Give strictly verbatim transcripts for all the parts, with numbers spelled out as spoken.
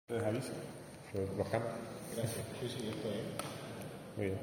Les aviso. Los cambios. Gracias. Sí, sí, esto es. Muy bien.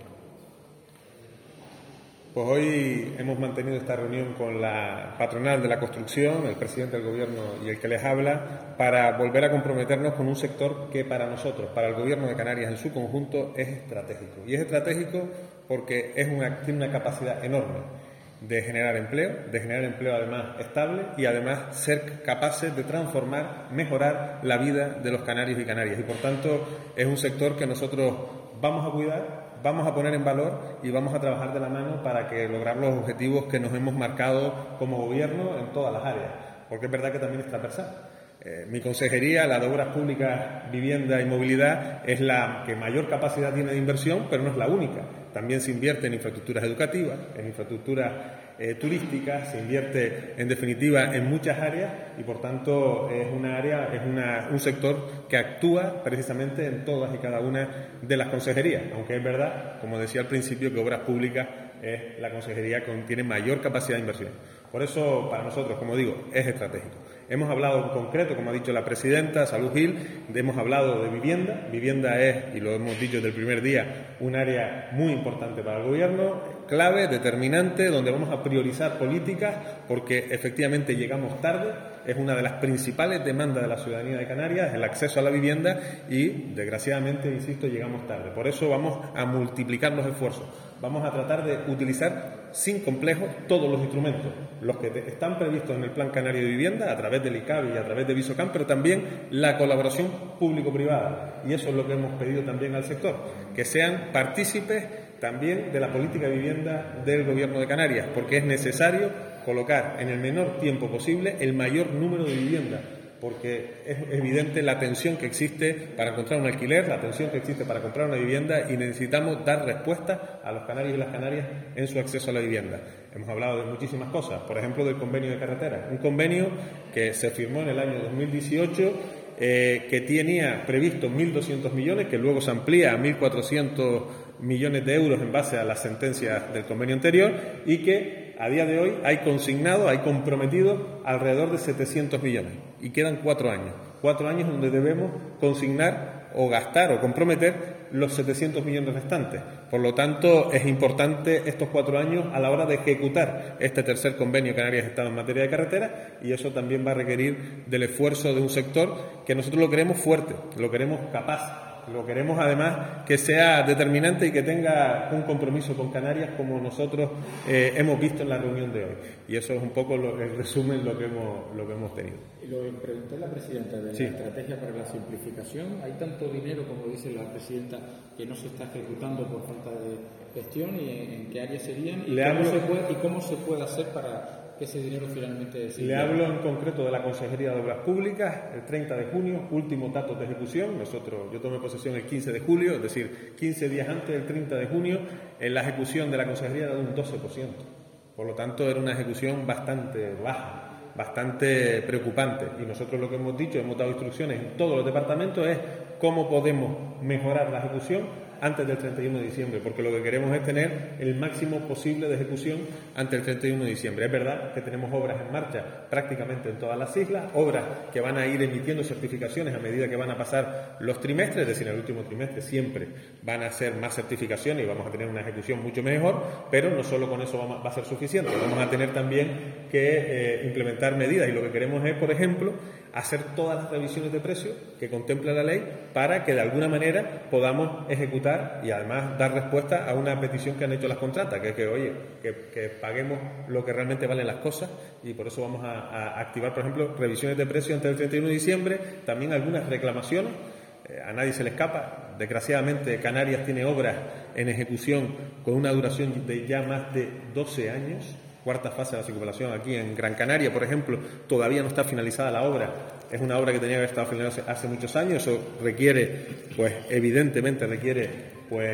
Pues hoy hemos mantenido esta reunión con la patronal de la construcción, el presidente del Gobierno y el que les habla, para volver a comprometernos con un sector que para nosotros, para el Gobierno de Canarias en su conjunto, es estratégico. Y es estratégico porque es una, tiene una capacidad enorme de generar empleo, de generar empleo además estable y además ser capaces de transformar, mejorar la vida de los canarios y canarias. Y por tanto es un sector que nosotros vamos a cuidar, vamos a poner en valor y vamos a trabajar de la mano para que lograr los objetivos que nos hemos marcado como gobierno en todas las áreas, porque es verdad que también es transversal. Eh, mi consejería, la de Obras Públicas, Vivienda y Movilidad, es la que mayor capacidad tiene de inversión, pero no es la única. También se invierte en infraestructuras educativas, en infraestructuras eh, turísticas, se invierte en definitiva en muchas áreas y por tanto es una área, es una, un sector que actúa precisamente en todas y cada una de las consejerías, aunque es verdad, como decía al principio, que Obras Públicas es la consejería que tiene mayor capacidad de inversión. Por eso, para nosotros, como digo, es estratégico. Hemos hablado en concreto, como ha dicho la presidenta, Salud Gil, hemos hablado de vivienda. Vivienda es, y lo hemos dicho desde el primer día, un área muy importante para el Gobierno, clave, determinante, donde vamos a priorizar políticas porque efectivamente llegamos tarde. Es una de las principales demandas de la ciudadanía de Canarias, el acceso a la vivienda y, desgraciadamente, insisto, llegamos tarde. Por eso vamos a multiplicar los esfuerzos. Vamos a tratar de utilizar sin complejos todos los instrumentos, los que están previstos en el Plan Canario de Vivienda, a través del ICABI y a través de Visocam, pero también la colaboración público-privada. Y eso es lo que hemos pedido también al sector, que sean partícipes también de la política de vivienda del Gobierno de Canarias, porque es necesario colocar en el menor tiempo posible el mayor número de viviendas, porque es evidente la tensión que existe para encontrar un alquiler, la tensión que existe para comprar una vivienda y necesitamos dar respuesta a los canarios y las canarias en su acceso a la vivienda. Hemos hablado de muchísimas cosas, por ejemplo del convenio de carretera, un convenio que se firmó en el año dos mil dieciocho, eh, que tenía previsto mil doscientos millones, que luego se amplía a mil cuatrocientos millones de euros en base a las sentencias del convenio anterior y que a día de hoy hay consignado, hay comprometido alrededor de setecientos millones y quedan cuatro años, cuatro años donde debemos consignar o gastar o comprometer los setecientos millones restantes. Por lo tanto, es importante estos cuatro años a la hora de ejecutar este tercer convenio Canarias-Estado en materia de carretera y eso también va a requerir del esfuerzo de un sector que nosotros lo queremos fuerte, lo queremos capaz. Lo queremos además que sea determinante y que tenga un compromiso con Canarias como nosotros eh, hemos visto en la reunión de hoy. Y eso es un poco lo, el resumen lo que hemos, lo que hemos tenido. Y lo pregunté a la presidenta de sí. la estrategia para la simplificación. Hay tanto dinero, como dice la presidenta, que no se está ejecutando por falta de gestión y en, en qué áreas serían y cómo, hablo... se puede, y cómo se puede hacer para que ese dinero finalmente se Le hablo en concreto de la Consejería de Obras Públicas, el treinta de junio, últimos datos de ejecución. Nosotros, yo tomé posesión el quince de julio, es decir, quince días antes del treinta de junio, en la ejecución de la Consejería era de un doce por ciento. Por lo tanto, era una ejecución bastante baja, bastante preocupante. Y nosotros lo que hemos dicho, hemos dado instrucciones en todos los departamentos, es cómo podemos mejorar la ejecución antes del treinta y uno de diciembre, porque lo que queremos es tener el máximo posible de ejecución antes del treinta y uno de diciembre. Es verdad que tenemos obras en marcha prácticamente en todas las islas, obras que van a ir emitiendo certificaciones a medida que van a pasar los trimestres, es decir, en el último trimestre siempre van a ser más certificaciones y vamos a tener una ejecución mucho mejor, pero no solo con eso va a ser suficiente, vamos a tener también que eh, implementar medidas y lo que queremos es, por ejemplo, hacer todas las revisiones de precios que contempla la ley para que de alguna manera podamos ejecutar y además dar respuesta a una petición que han hecho las contratas, que es que, oye, que, que paguemos lo que realmente valen las cosas y por eso vamos a, a activar, por ejemplo, revisiones de precios antes del treinta y uno de diciembre, también algunas reclamaciones, eh, a nadie se le escapa. Desgraciadamente, Canarias tiene obras en ejecución con una duración de ya más de doce años. Cuarta fase de la circunvalación aquí en Gran Canaria, por ejemplo, todavía no está finalizada la obra. Es una obra que tenía que haber estado finalizada hace muchos años. Eso requiere, pues evidentemente requiere, pues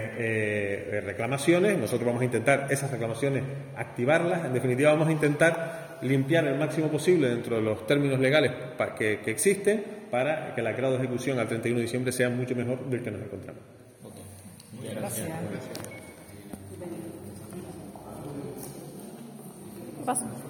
eh, reclamaciones. Nosotros vamos a intentar esas reclamaciones activarlas. En definitiva, vamos a intentar limpiar el máximo posible dentro de los términos legales que, que existen para que el grado de ejecución al treinta y uno de diciembre sea mucho mejor del que nos encontramos. Okay. Muchas gracias. Gracias. Paso.